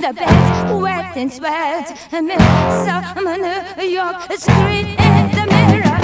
the bed's wet and sweat. Miss New York street in the mirror.